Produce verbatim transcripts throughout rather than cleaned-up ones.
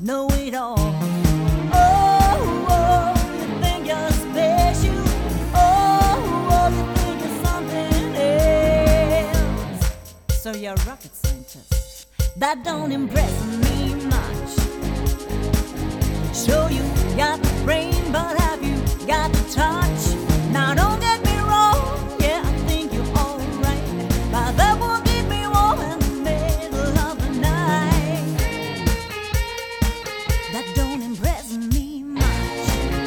know it all. Oh, oh, you think you're special. Oh, oh, you think you're something else. So you're a rocket scientist. That don't impress me much. So you got the brain, but have you got the touch? Now don't get me wrong, yeah, I think you're alright, but that won't keep me warm in the middle of the night. That don't impress me much.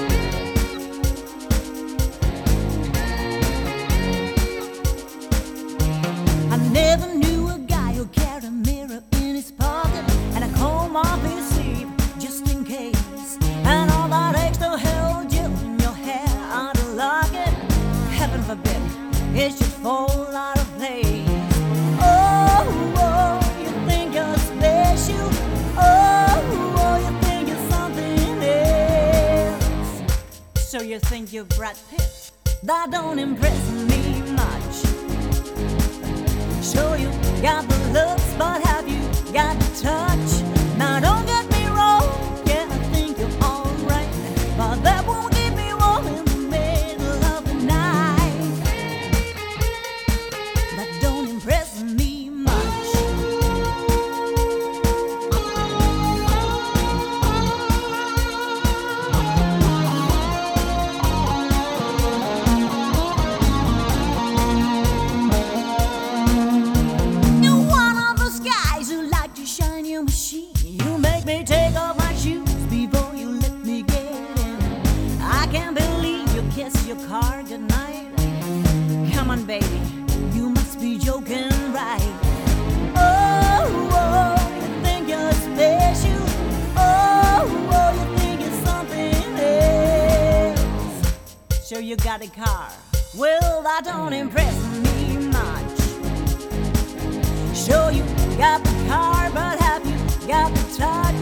I never knew a guy who carried a mirror in his pocket and a comb off his sleeve just in case, and all that extra held you in your hair out of locket. Heaven forbid it should fall out of place. Oh, oh, you think you're special. Oh, oh, you think you're something else. So you think you're Brad Pitt. That don't impress me much. So you got the looks, but have you got the touch? Now don't get me wrong, yeah, I think you're alright, but that won't keep me warm in the middle of the night. That don't impress me much. You're one of those guys who like to shine your machine. You make me take off my shoes before you let me get in. I can't believe you kiss your car goodnight. Come on, baby, you must be joking, right? Oh, oh, you think you're special. Oh, oh, you think you're something else. So you got a car. Well, that don't impress me much. So you got the car, but have you got the touch?